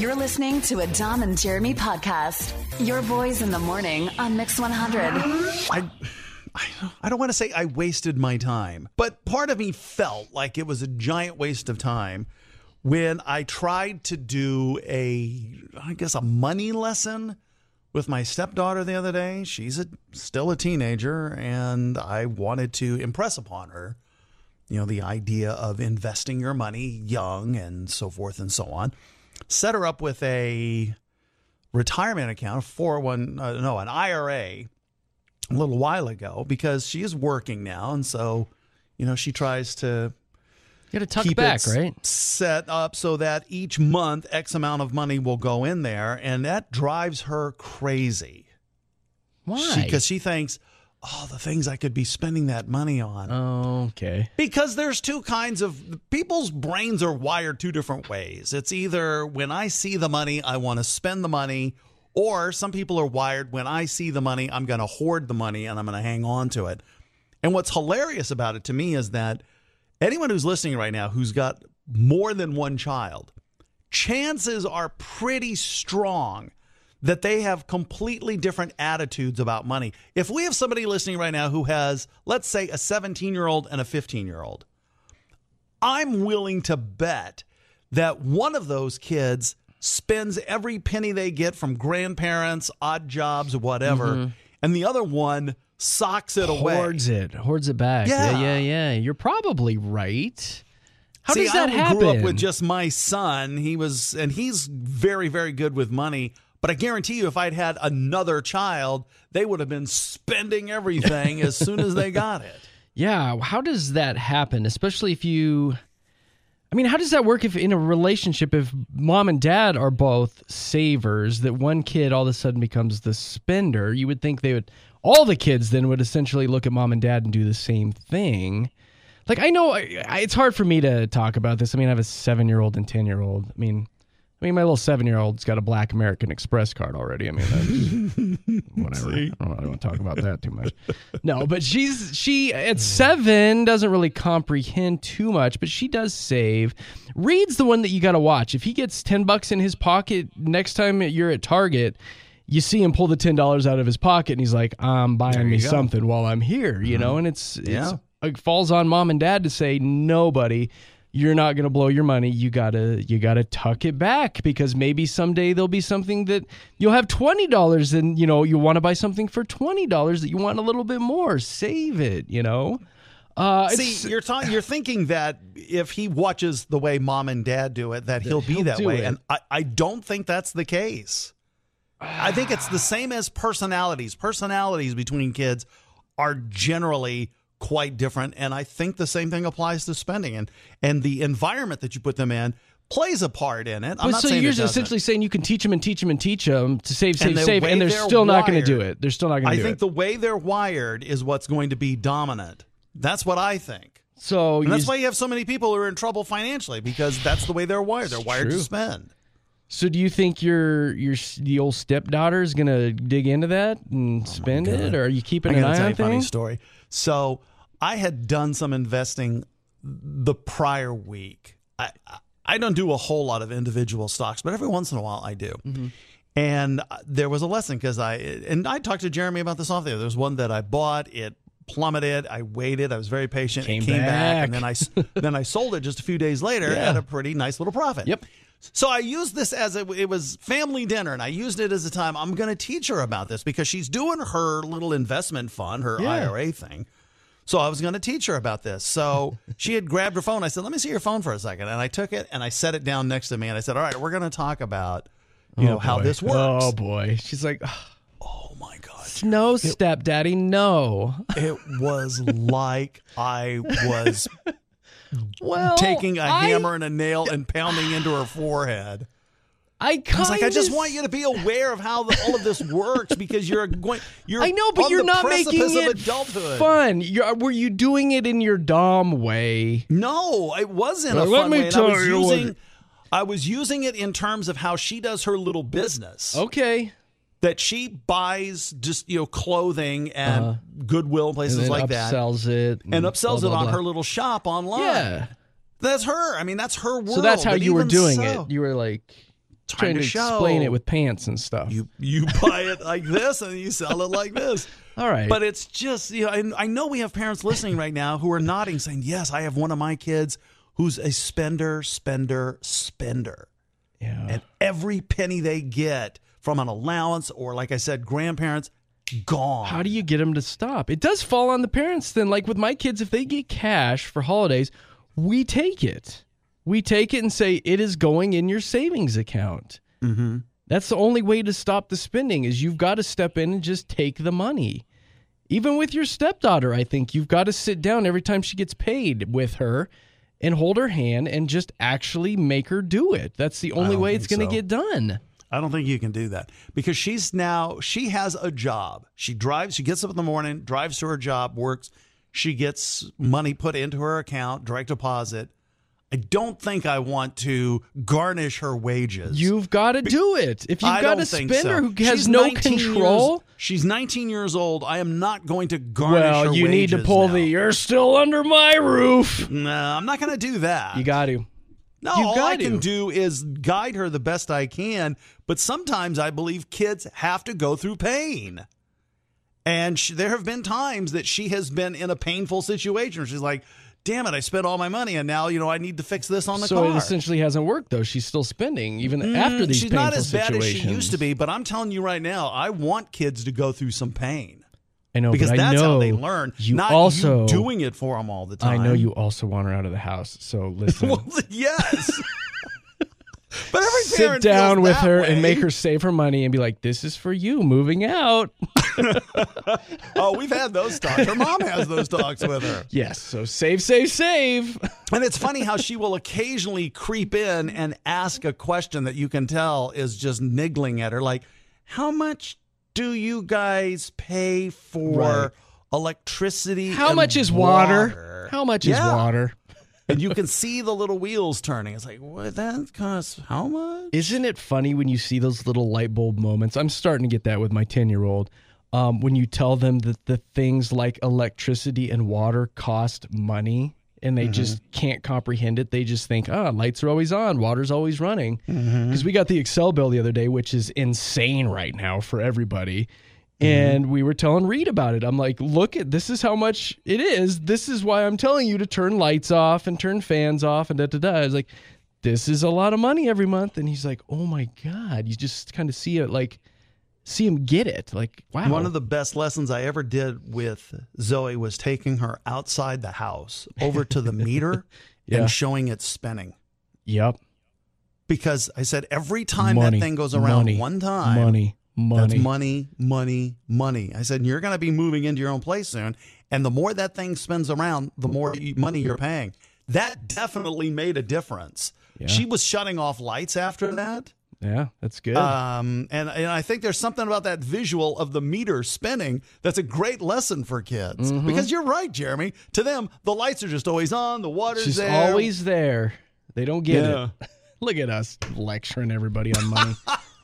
You're listening to a Dom and Jeremy podcast. Your boys in the morning on Mix 100. I don't want to say I wasted my time, but part of me felt like it was a giant waste of time when I tried to do a money lesson with my stepdaughter the other day. She's still a teenager, and I wanted to impress upon her, the idea of investing your money young and so forth and so on. Set her up with a retirement account, an IRA, a little while ago, because she is working now, and so she tries to tuck keep back, it right? Set up so that each month X amount of money will go in there, and that drives her crazy. Why? Because she thinks, the things I could be spending that money on. Oh, okay. Because there's two kinds of people's brains are wired two different ways. It's either when I see the money, I want to spend the money, or some people are wired when I see the money, I'm going to hoard the money and I'm going to hang on to it. And what's hilarious about it to me is that anyone who's listening right now who's got more than one child, chances are pretty strong that they have completely different attitudes about money. If we have somebody listening right now who has, let's say, a 17-year-old and a 15-year-old, I'm willing to bet that one of those kids spends every penny they get from grandparents, odd jobs, or whatever, and the other one socks it away. Hoards it back. Yeah. You're probably right. How does that happen? I grew up with just my son. He's very, very good with money. But I guarantee you, if I'd had another child, they would have been spending everything as soon as they got it. Yeah. How does that happen? Especially how does that work if in a relationship, if mom and dad are both savers, that one kid all of a sudden becomes the spender? You would think all the kids then would essentially look at mom and dad and do the same thing. Like, I know it's hard for me to talk about this. I have a 7-year-old and 10-year-old. My little 7-year-old's got a Black American Express card already. Whatever. I don't want to talk about that too much. No, but she at 7 doesn't really comprehend too much, but she does save. Reed's the one that you got to watch. If he gets $10 in his pocket next time you're at Target, you see him pull the $10 out of his pocket, and he's like, "I'm buying me something while I'm here," and it falls on mom and dad to say, "No, buddy, you're not going to blow your money. You gotta tuck it back, because maybe someday there'll be something that you'll have $20 and, you want to buy something for $20 that you want a little bit more. Save it, See, you're thinking that if he watches the way mom and dad do it, that he'll be that way. And I don't think that's the case. I think it's the same as personalities. Personalities between kids are generally quite different, and I think the same thing applies to spending, and the environment that you put them in plays a part in it. I'm not saying you're essentially saying you can teach them to save, and they're still not going to do it. They're still not going to do it. I think the way they're wired is what's going to be dominant. That's what I think. And that's why you have so many people who are in trouble financially, because that's the way they're wired. They're wired to spend. So do you think the old stepdaughter is going to dig into that and spend it, or are you keeping an eye on things? I'm going to tell you a funny story. So I had done some investing the prior week. I don't do a whole lot of individual stocks, but every once in a while I do. Mm-hmm. And there was a lesson because I talked to Jeremy about this off there. There's one that I bought. It plummeted. I waited. I was very patient. It came back, and then I sold it just a few days later at a pretty nice little profit. Yep. So I used this as it was family dinner, and I used it as a time. I'm going to teach her about this because she's doing her little investment fund, her IRA thing. So I was going to teach her about this. So she had grabbed her phone. I said, "Let me see your phone for a second." And I took it and I set it down next to me, and I said, "All right, we're going to talk about how this works." Oh boy, she's like, "Oh my God, no, stepdaddy, no." It was like I was taking a hammer and a nail and pounding into her forehead. I was like, I just want you to be aware of how all of this works, because you're I know, but you're not making it fun. Were you doing it in your Dom way? No, it wasn't a fun way. I was using it in terms of how she does her little business. Okay. That she buys just, clothing at Goodwill, places like that. Upsells it. And upsells it on her little shop online. Yeah. That's her. I mean, that's her world. So that's how you were doing it. You were like... trying to show. explain it with pants and stuff. You buy it like this and you sell it like this. All right. But it's just, I know we have parents listening right now who are nodding saying, yes, I have one of my kids who's a spender. Yeah. And every penny they get from an allowance or, like I said, grandparents, gone. How do you get them to stop? It does fall on the parents then. Like with my kids, if they get cash for holidays, we take it. We take it and say it is going in your savings account. Mm-hmm. That's the only way to stop the spending is you've got to step in and just take the money. Even with your stepdaughter, I think you've got to sit down every time she gets paid with her and hold her hand and just actually make her do it. That's the only way it's going to get done. I don't think you can do that because she has a job. She gets up in the morning, drives to her job, works. She gets money put into her account, direct deposit. I don't think I want to garnish her wages. You've got to do it. If you've got a spender who has no control. She's 19 years old. I am not going to garnish her wages. Well, you need to pull you're still under my roof. No, I'm not going to do that. You got to. No, all I can do is guide her the best I can. But sometimes I believe kids have to go through pain. And there have been times that she has been in a painful situation. She's like, damn it, I spent all my money and now, I need to fix this on the car. So it essentially hasn't worked, though. She's still spending even after these she's painful not as bad as she situations. used to be, but I'm telling you right now, I want kids to go through some pain. I know, because but I that's know how they learn. You not also you doing it for them all the time. I know you also want her out of the house. So listen. Well, yes. But every sit parent down feels with that her way. and make her save her money and be like, this is for you moving out. Oh, we've had those talks. Her mom has those talks with her. Yes. So save. And it's funny how she will occasionally creep in and ask a question that you can tell is just niggling at her. Like, how much do you guys pay for electricity? How much is water? How much is water? And you can see the little wheels turning. It's like, what? That costs how much? Isn't it funny when you see those little light bulb moments? I'm starting to get that with my 10-year-old. When you tell them that the things like electricity and water cost money and they just can't comprehend it. They just think, lights are always on, water's always running. Because we got the Excel bill the other day, which is insane right now for everybody. And we were telling Reed about it. I'm like, this is how much it is. This is why I'm telling you to turn lights off and turn fans off and da-da-da. I was like, this is a lot of money every month. And he's like, oh my God. You just kind of see him get it. Like, wow. One of the best lessons I ever did with Zoe was taking her outside the house over to the meter and showing it spinning. Yep. Because I said, every time that thing goes around one time, that's money. I said, you're going to be moving into your own place soon. And the more that thing spins around, the more money you're paying. That definitely made a difference. Yeah. She was shutting off lights after that. Yeah, that's good. And I think there's something about that visual of the meter spinning that's a great lesson for kids. Because you're right, Jeremy. To them, the lights are just always on. The water's just there. Always there. They don't get it. Look at us lecturing everybody on money.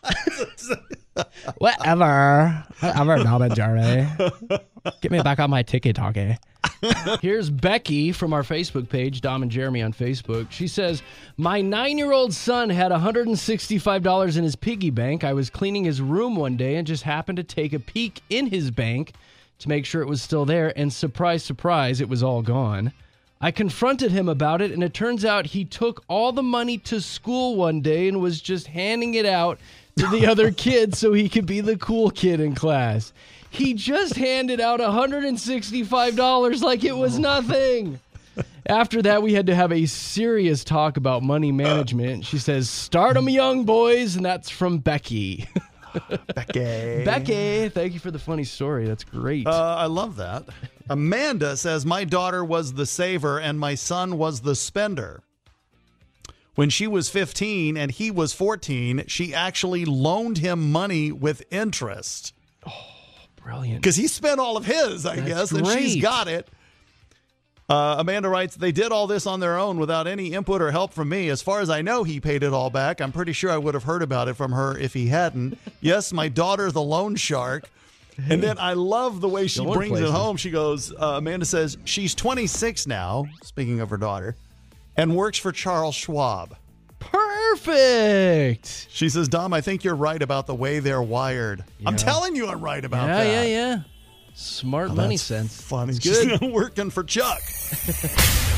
Whatever, Dom and Jeremy. Get me back on my ticky-tacky. Here's Becky from our Facebook page, Dom and Jeremy on Facebook. She says, my 9-year-old son had $165 in his piggy bank. I was cleaning his room one day and just happened to take a peek in his bank to make sure it was still there. And surprise, surprise, it was all gone. I confronted him about it, and it turns out he took all the money to school one day and was just handing it out to the other kids so he could be the cool kid in class. He just handed out $165 like it was nothing. After that, we had to have a serious talk about money management. She says, start 'em young, boys, and that's from Becky. Becky, thank you for the funny story. That's great. I love that. Amanda says, my daughter was the saver and my son was the spender. When she was 15 and he was 14, she actually loaned him money with interest. Oh, brilliant. Because he spent all of his, I guess, and she's got it. Amanda writes, they did all this on their own without any input or help from me. As far as I know, he paid it all back. I'm pretty sure I would have heard about it from her if he hadn't. Yes, my daughter, the loan shark. And then I love the way she brings it home. She goes, Amanda says, she's 26 now, speaking of her daughter, and works for Charles Schwab. Perfect. Perfect. She says, Dom, I think you're right about the way they're wired. I'm telling you I'm right about that. Yeah. Smart money That's sense. funny. It's She's good. working for Chuck.